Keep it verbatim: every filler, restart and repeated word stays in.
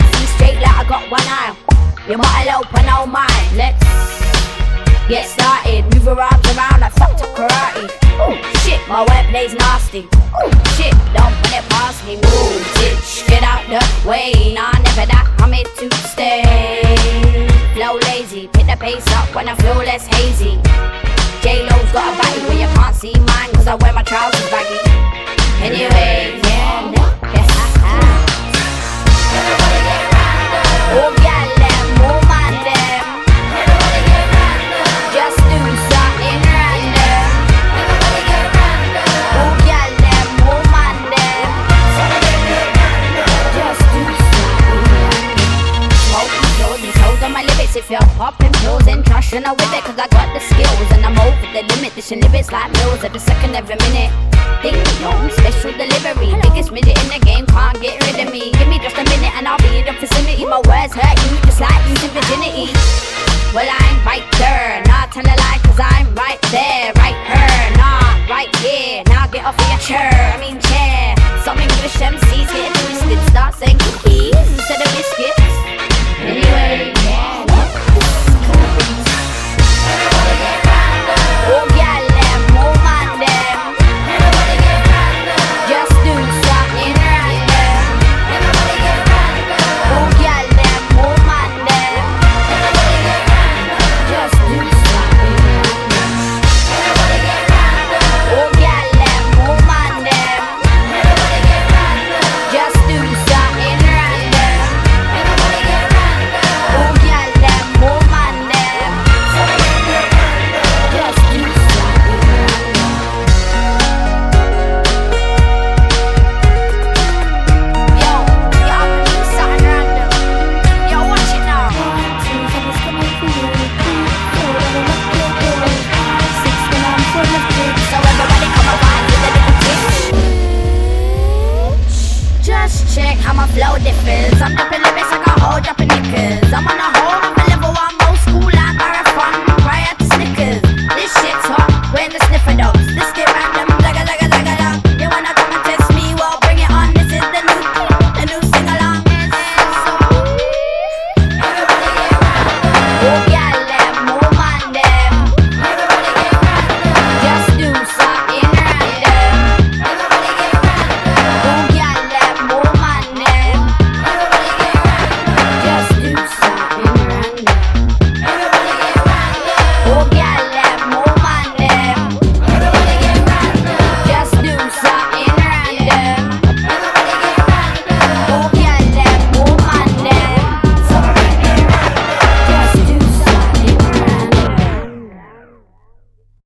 see straight like I got one eye. You might open, oh my. Let's get started. Move your arms around like fucked up karate. Ooh, shit, my wordplay's nasty. Ooh, shit, don't put it past me. Ooh, bitch, get out the way. Nah, never that, I'm here to stay. Flow lazy, pick the pace up when I feel less hazy. J-Lo's got a body where you can't see mine, cause I wear my trousers baggy. Anyway, yeah, no, yeah, ha, ha. Everybody get random. Oh, yeah, them, oh, man, them. Everybody get random. Just do something random. Everybody get random. Oh, yeah, them, oh, man, them. Everybody get random. Just do something random. Smoking pills and toes on my lyrics. If you're popping pills and trashing her with it, cause I got the skills and I'm over the limit. Dishing lyrics like meals every second, every minute. Ding dong, special delivery. Biggest midget in the game, can't get rid of me. Give me just a minute and I'll be